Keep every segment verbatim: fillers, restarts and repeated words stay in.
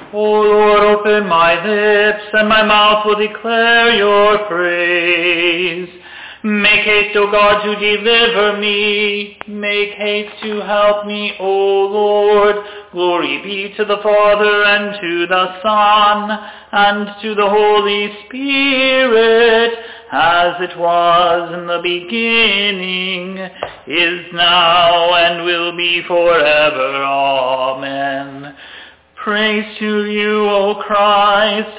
O Lord, open my lips, and my mouth will declare your praise. Make haste, O God, to deliver me. Make haste to help me, O Lord. Glory be to the Father, and to the Son, and to the Holy Spirit, as it was in the beginning, is now, and will be forever. Amen. Praise to you, O Christ.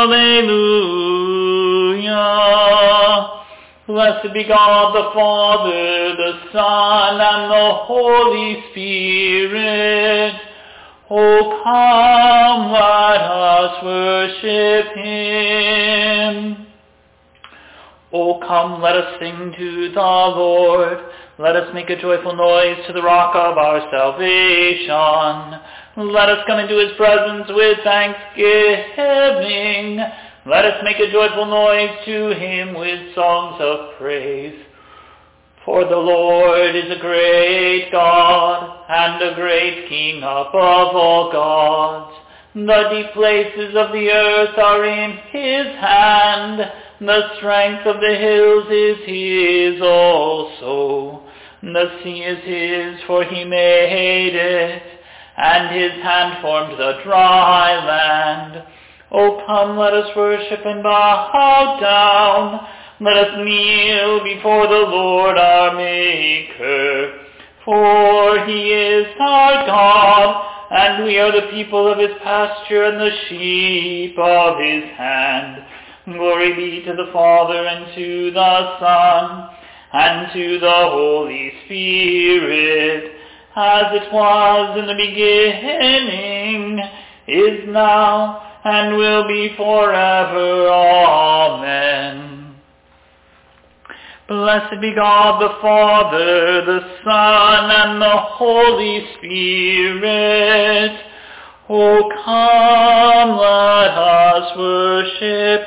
Alleluia. Blessed be God the Father, the Son, and the Holy Spirit. O come, let us worship him. O come, let us sing to the Lord. Let us make a joyful noise to the rock of our salvation. Let us come into his presence with thanksgiving. Let us make a joyful noise to him with songs of praise. For the Lord is a great God, and a great King above all gods. The deep places of the earth are in his hand. The strength of the hills is his also. The sea is his, for he made it, and his hand formed the dry land. O come, let us worship and bow down. Let us kneel before the Lord our Maker. For he is our God, and we are the people of his pasture and the sheep of his hand. Glory be to the Father, and to the Son, and to the Holy Spirit, as it was in the beginning, is now, and will be forever. Amen. Blessed be God the Father, the Son, and the Holy Spirit. O come, let us worship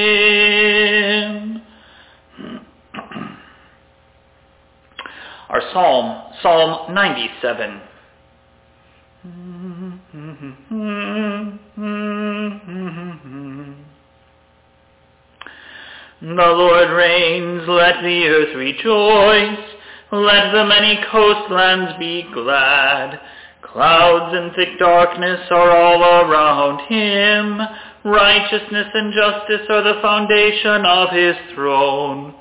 him. Our psalm, Psalm ninety-seven. The Lord reigns, let the earth rejoice, let the many coastlands be glad. Clouds and thick darkness are all around him. Righteousness and justice are the foundation of his throne.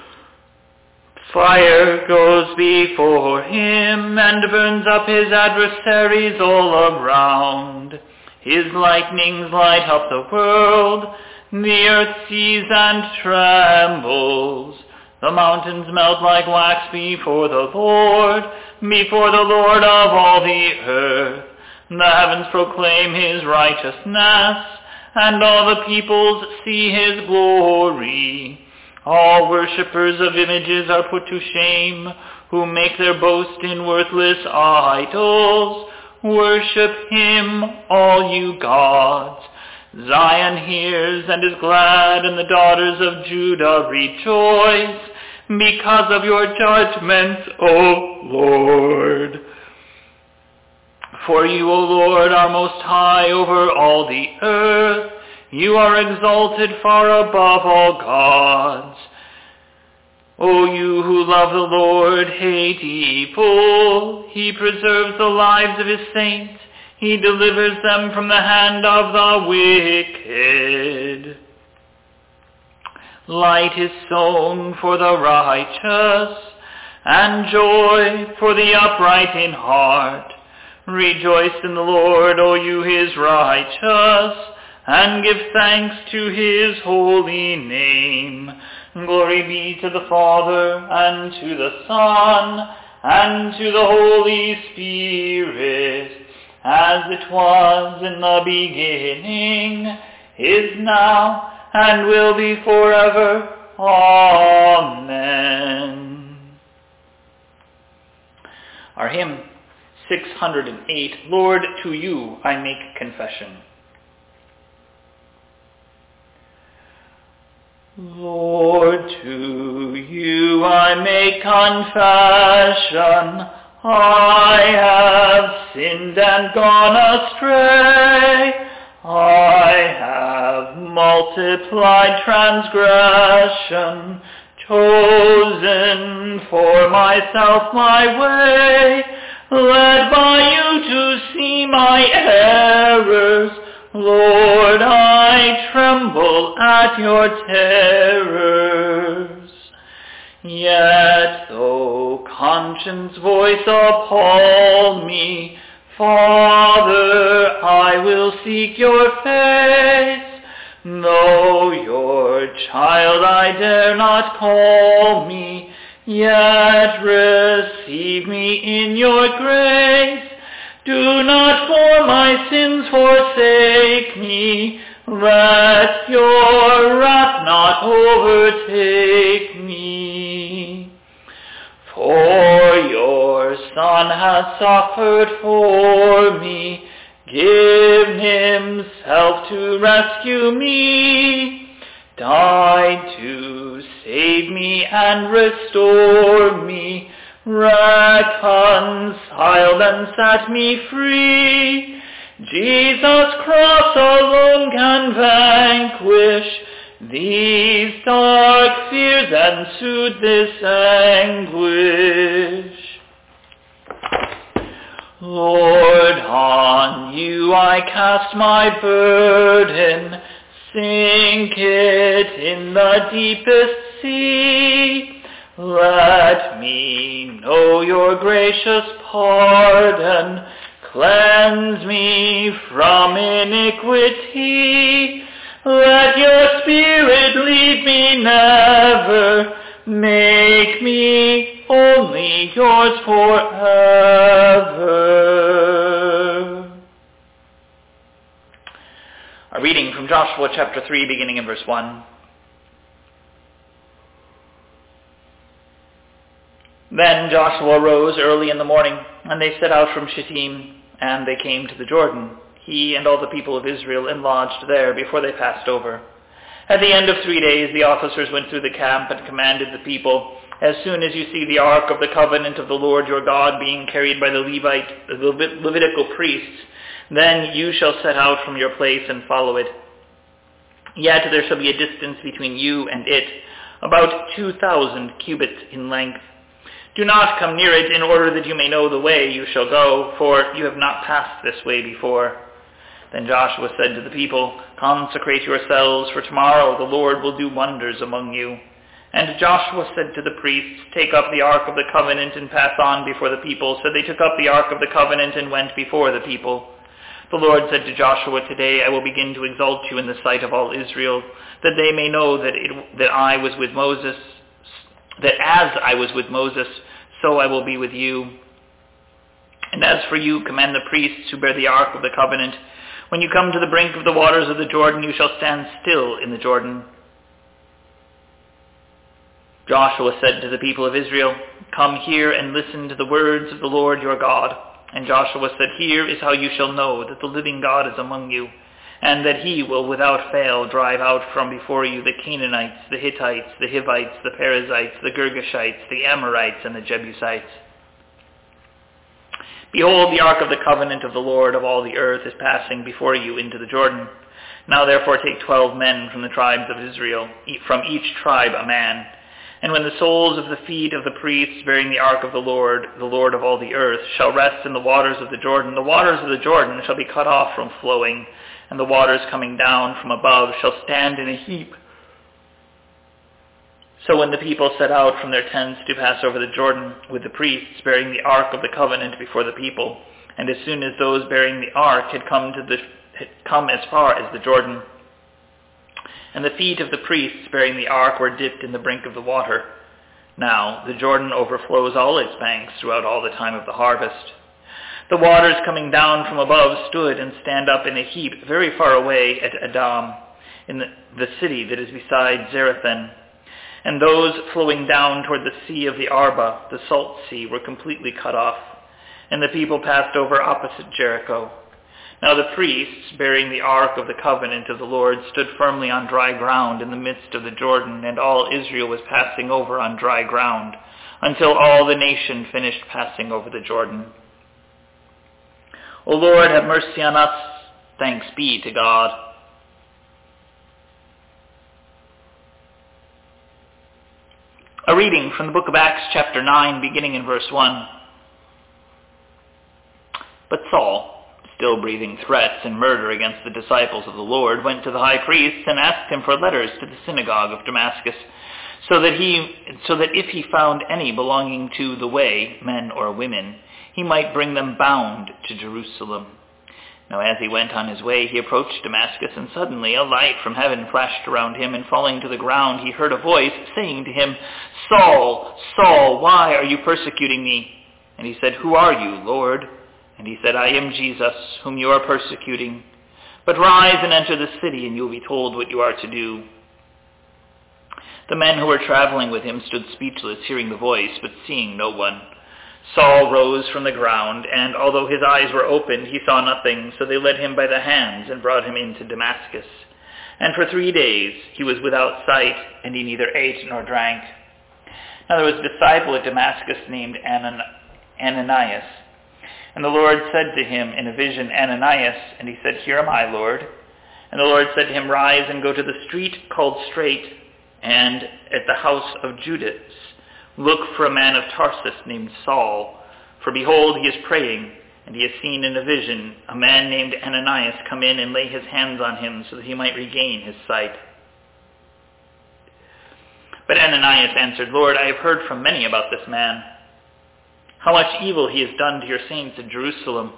Fire goes before him and burns up his adversaries all around. His lightnings light up the world. The earth sees and trembles. The mountains melt like wax before the Lord, before the Lord of all the earth. The heavens proclaim his righteousness, and all the peoples see his glory. All worshippers of images are put to shame, who make their boast in worthless idols. Worship him, all you gods. Zion hears and is glad, and the daughters of Judah rejoice, because of your judgments, O Lord. For you, O Lord, are most high over all the earth. You are exalted far above all gods. O you who love the Lord, hate evil. He preserves the lives of his saints. He delivers them from the hand of the wicked. Light is sown for the righteous, and joy for the upright in heart. Rejoice in the Lord, O you his righteous, and give thanks to his holy name. Glory be to the Father, and to the Son, and to the Holy Spirit, as it was in the beginning, is now, and will be forever. Amen. Our hymn, six hundred eight, Lord, to you I make confession. Lord, to you I make confession. I have sinned and gone astray. I have multiplied transgression, chosen for myself my way, led by you to see my errors. Lord, I tremble at your terrors. Yet though conscience voice appall me, Father, I will seek your face. Though your child I dare not call me, yet receive me in your grace. Do not for my sins forsake me. Let your wrath not overtake me. For your Son has suffered for me, given himself to rescue me, died to save me and restore me, reconciled and set me free. Jesus' cross alone can vanquish these dark fears and soothe this anguish. Lord, on you I cast my burden, sink it in the deepest sea. Let me know your gracious pardon, cleanse me from iniquity. Let your Spirit lead me never, make me only yours forever. A reading from Joshua chapter three, beginning in verse one. Then Joshua rose early in the morning, and they set out from Shittim, and they came to the Jordan, he and all the people of Israel, and lodged there before they passed over. At the end of three days the officers went through the camp and commanded the people, as soon as you see the ark of the covenant of the Lord your God being carried by the Levite, the Levit- Levitical priests, then you shall set out from your place and follow it. Yet there shall be a distance between you and it, about two thousand cubits in length. Do not come near it, in order that you may know the way you shall go, for you have not passed this way before. Then Joshua said to the people, consecrate yourselves, for tomorrow the Lord will do wonders among you. And Joshua said to the priests, take up the ark of the covenant and pass on before the people. So they took up the ark of the covenant and went before the people. The Lord said to Joshua, today I will begin to exalt you in the sight of all Israel, that they may know that, it, that I was with Moses, that as I was with Moses, so I will be with you. And as for you, command the priests who bear the ark of the covenant, when you come to the brink of the waters of the Jordan, you shall stand still in the Jordan. Joshua said to the people of Israel, come here and listen to the words of the Lord your God. And Joshua said, here is how you shall know that the living God is among you, and that he will without fail drive out from before you the Canaanites, the Hittites, the Hivites, the Perizzites, the Girgashites, the Amorites, and the Jebusites. Behold, the ark of the covenant of the Lord of all the earth is passing before you into the Jordan. Now therefore take twelve men from the tribes of Israel, from each tribe a man. And when the soles of the feet of the priests bearing the ark of the Lord, the Lord of all the earth, shall rest in the waters of the Jordan, the waters of the Jordan shall be cut off from flowing, and the waters coming down from above shall stand in a heap. So when the people set out from their tents to pass over the Jordan with the priests bearing the ark of the covenant before the people, and as soon as those bearing the ark had come to the had come as far as the Jordan, and the feet of the priests bearing the ark were dipped in the brink of the water. Now the Jordan overflows all its banks throughout all the time of the harvest. The waters coming down from above stood and stand up in a heap very far away at Adam, in the, the city that is beside Zarethan. And those flowing down toward the sea of the Arba, the salt sea, were completely cut off. And the people passed over opposite Jericho. Now the priests, bearing the ark of the covenant of the Lord, stood firmly on dry ground in the midst of the Jordan, and all Israel was passing over on dry ground, until all the nation finished passing over the Jordan. O Lord, have mercy on us, Thanks be to God. A reading from the book of Acts chapter nine, beginning in verse one. But Saul, still breathing threats and murder against the disciples of the Lord, went to the high priest and asked him for letters to the synagogue of Damascus, so that he, so that if he found any belonging to the way, men or women, he might bring them bound to Jerusalem. Now as he went on his way, he approached Damascus, and suddenly a light from heaven flashed around him, and falling to the ground, he heard a voice saying to him, Saul, Saul, why are you persecuting me? And he said, Who are you, Lord? And he said, I am Jesus, whom you are persecuting. But rise and enter the city, and you will be told what you are to do. The men who were traveling with him stood speechless, hearing the voice, but seeing no one. Saul rose from the ground, and although his eyes were opened, he saw nothing, so they led him by the hands and brought him into Damascus. And for three days he was without sight, and he neither ate nor drank. Now there was a disciple at Damascus named Anan- Ananias. And the Lord said to him in a vision, Ananias, and he said, Here am I, Lord. And the Lord said to him, Rise and go to the street called Straight, and at the house of Judas look for a man of Tarsus named Saul. For behold, he is praying, and he has seen in a vision a man named Ananias come in and lay his hands on him so that he might regain his sight. But Ananias answered, Lord, I have heard from many about this man, how much evil he has done to your saints in Jerusalem.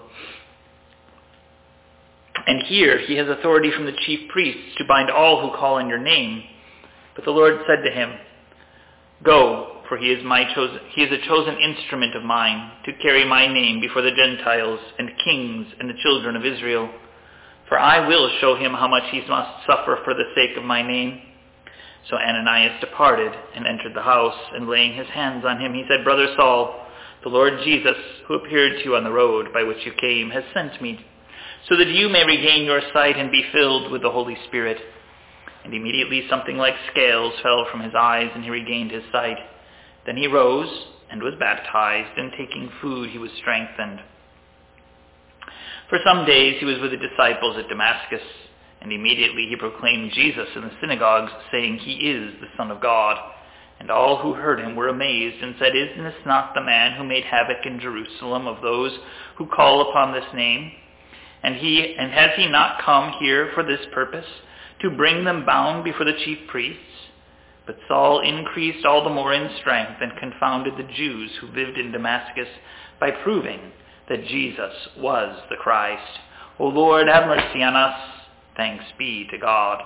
And here he has authority from the chief priests to bind all who call on your name. But the Lord said to him, Go, for he is my chosen, he is a chosen instrument of mine to carry my name before the Gentiles and kings and the children of Israel. For I will show him how much he must suffer for the sake of my name. So Ananias departed and entered the house, and laying his hands on him, he said, Brother Saul, the Lord Jesus, who appeared to you on the road by which you came, has sent me, so that you may regain your sight and be filled with the Holy Spirit. And immediately something like scales fell from his eyes, and he regained his sight. Then he rose and was baptized, and taking food he was strengthened. For some days he was with the disciples at Damascus, and immediately he proclaimed Jesus in the synagogues, saying, He is the Son of God. And all who heard him were amazed, and said, Is this not the man who made havoc in Jerusalem of those who call upon this name? And he and has he not come here for this purpose, to bring them bound before the chief priests? But Saul increased all the more in strength and confounded the Jews who lived in Damascus by proving that Jesus was the Christ. O Lord, have mercy on us. Thanks be to God.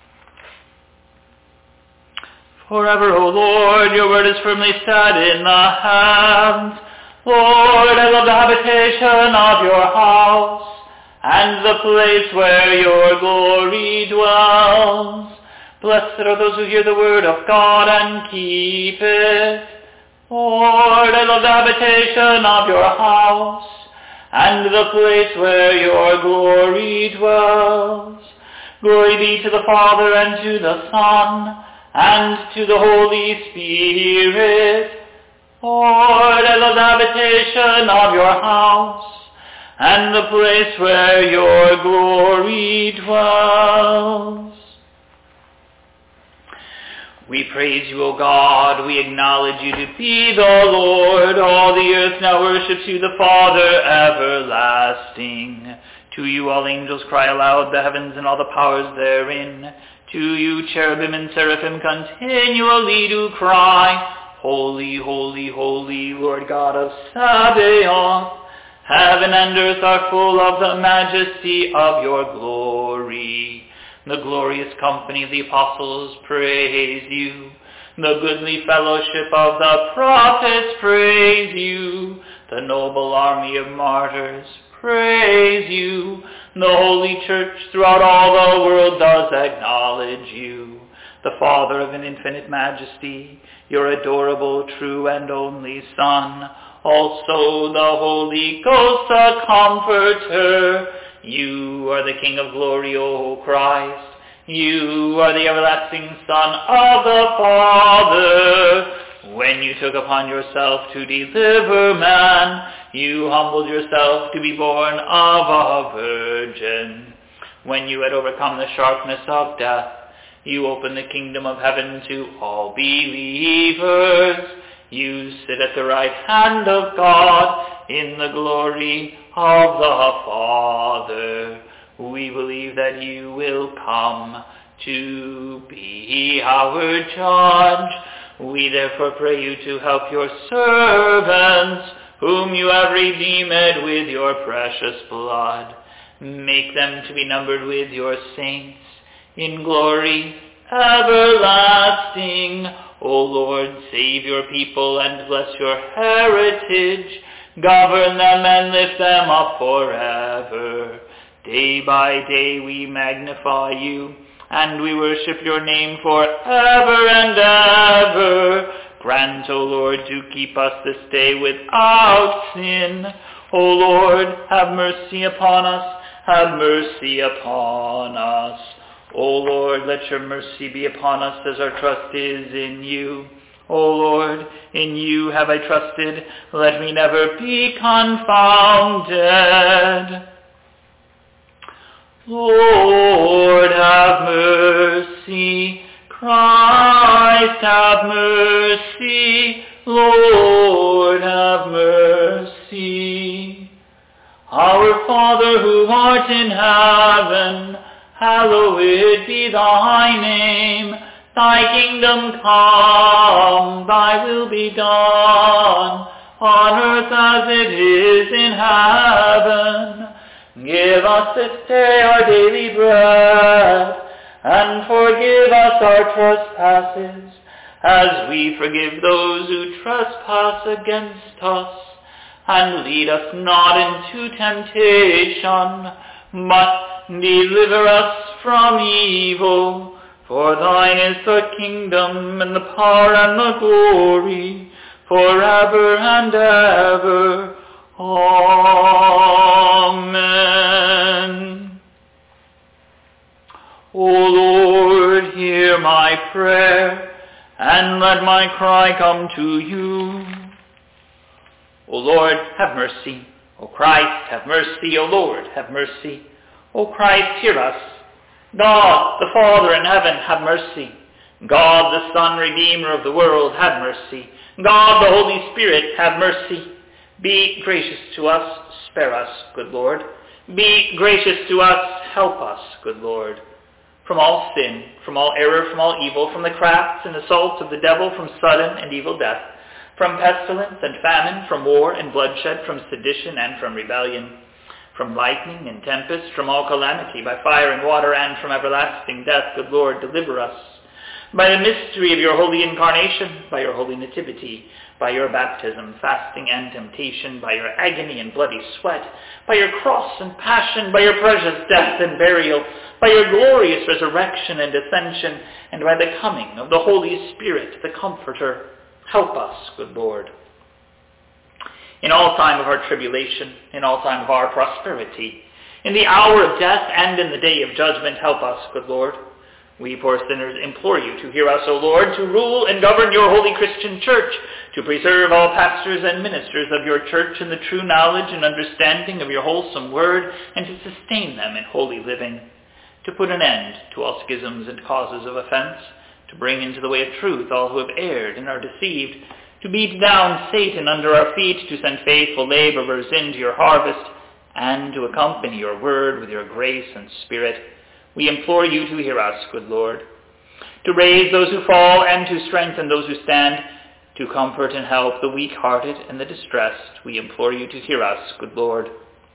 Forever, O Lord, your word is firmly set in the heavens. Lord, I love the habitation of your house, and the place where your glory dwells. Blessed are those who hear the word of God and keep it. Lord, I love the habitation of your house, and the place where your glory dwells. Glory be to the Father, and to the Son, and to the Holy Spirit. Lord, I love the habitation of your house, and the place where your glory dwells. We praise you, O God. We acknowledge you to be the Lord. All the earth now worships you, the Father everlasting. To you all angels cry aloud, the heavens and all the powers therein. To you cherubim and seraphim continually do cry, Holy, holy, holy, Lord God of Sabaoth. Heaven and earth are full of the majesty of your glory. The glorious company of the apostles praise you. The goodly fellowship of the prophets praise you. The noble army of martyrs praise you. The holy church throughout all the world does acknowledge you. The Father of an infinite majesty, your adorable, true, and only Son, also the Holy Ghost, the Comforter. You are the King of glory, O Christ. You are the everlasting Son of the Father. When you took upon yourself to deliver man, you humbled yourself to be born of a virgin. when you had overcome the sharpness of death, you opened the kingdom of heaven to all believers. You sit at the right hand of God in the glory of the Father. We believe that you will come to be our judge. We therefore pray you to help your servants, whom you have redeemed with your precious blood. Make them to be numbered with your saints in glory everlasting. O Lord, save your people and bless your heritage. Govern them and lift them up forever. Day by day we magnify you, and we worship your name forever and ever. Grant, O Lord, to keep us this day without sin. O Lord, have mercy upon us, have mercy upon us. O Lord, let your mercy be upon us as our trust is in you. O Lord, in you have I trusted, let me never be confounded. Lord, have mercy. Christ, have mercy. Lord, have mercy. Our Father who art in heaven, hallowed be thy name. Thy kingdom come, thy will be done, on earth as it is in heaven. Give us this day our daily bread, and forgive us our trespasses, as we forgive those who trespass against us. And lead us not into temptation, but deliver us from evil. For thine is the kingdom, and the power, and the glory, forever and ever. Amen. O Lord, hear my prayer, and let my cry come to you. O Lord, have mercy. O Christ, have mercy. O Lord, have mercy. O Christ, hear us. God, the Father in heaven, have mercy. God, the Son, Redeemer of the world, have mercy. God, the Holy Spirit, have mercy. Be gracious to us, spare us, good Lord. Be gracious to us, help us, good Lord. From all sin, from all error, from all evil, from the crafts and assaults of the devil, from sudden and evil death, from pestilence and famine, from war and bloodshed, from sedition and from rebellion, from lightning and tempest, from all calamity, by fire and water, and from everlasting death, good Lord, deliver us. By the mystery of your holy incarnation, by your holy nativity, by your baptism, fasting, and temptation, by your agony and bloody sweat, by your cross and passion, by your precious death and burial, by your glorious resurrection and ascension, and by the coming of the Holy Spirit, the Comforter, help us, good Lord. In all time of our tribulation, in all time of our prosperity, in the hour of death and in the day of judgment, help us, good Lord. We poor sinners implore you to hear us, O Lord, to rule and govern your holy Christian church, to preserve all pastors and ministers of your church in the true knowledge and understanding of your wholesome word, and to sustain them in holy living, to put an end to all schisms and causes of offense, to bring into the way of truth all who have erred and are deceived, to beat down Satan under our feet, to send faithful laborers into your harvest, and to accompany your word with your grace and spirit. We implore you to hear us, good Lord, to raise those who fall and to strengthen those who stand, to comfort and help the weak-hearted and the distressed. We implore you to hear us, good Lord,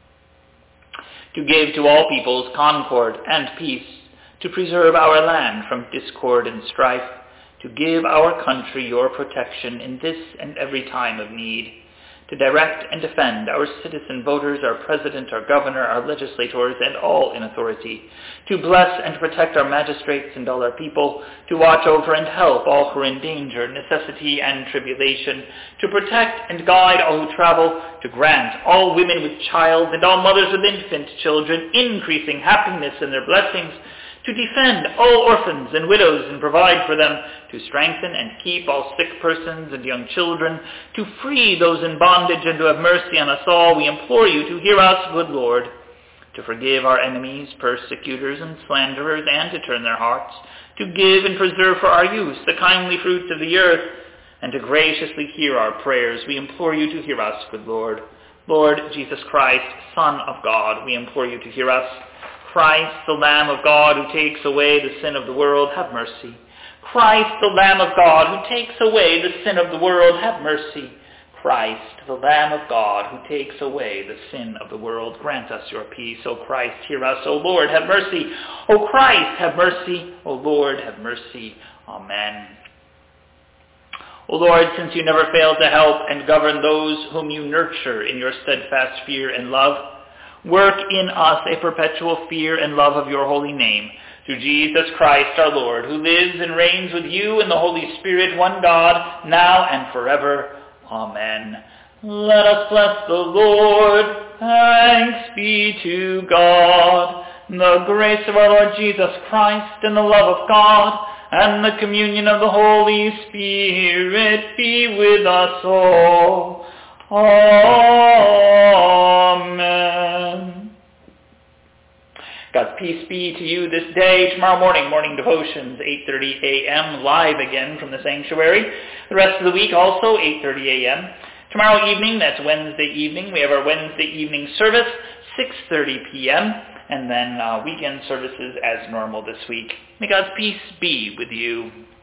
to give to all peoples concord and peace, to preserve our land from discord and strife, to give our country your protection in this and every time of need, to direct and defend our citizen voters, our president, our governor, our legislators, and all in authority, to bless and protect our magistrates and all our people, to watch over and help all who are in danger, necessity, and tribulation, to protect and guide all who travel, to grant all women with child and all mothers with infant children increasing happiness in their blessings, to defend all orphans and widows and provide for them, to strengthen and keep all sick persons and young children, to free those in bondage and to have mercy on us all. We implore you to hear us, good Lord, to forgive our enemies, persecutors, and slanderers, and to turn their hearts, to give and preserve for our use the kindly fruits of the earth, and to graciously hear our prayers. We implore you to hear us, good Lord. Lord Jesus Christ, Son of God, we implore you to hear us. Christ, the Lamb of God, who takes away the sin of the world, have mercy. Christ, the Lamb of God, who takes away the sin of the world, have mercy. Christ, the Lamb of God, who takes away the sin of the world, grant us your peace. O Christ, hear us. O Lord, have mercy. O Christ, have mercy. O Lord, have mercy. Amen. O Lord, since you never fail to help and govern those whom you nurture in your steadfast fear and love, work in us a perpetual fear and love of your holy name, through Jesus Christ our Lord, who lives and reigns with you in the Holy Spirit, one God, now and forever. Amen. Let us bless the Lord. Thanks be to God. The grace of our Lord Jesus Christ and the love of God and the communion of the Holy Spirit be with us all. Amen. God's peace be to you this day. Tomorrow morning, morning devotions, eight thirty a.m., live again from the sanctuary. The rest of the week also, eight thirty a.m. Tomorrow evening, that's Wednesday evening, we have our Wednesday evening service, six thirty p.m., and then uh, weekend services as normal this week. May God's peace be with you.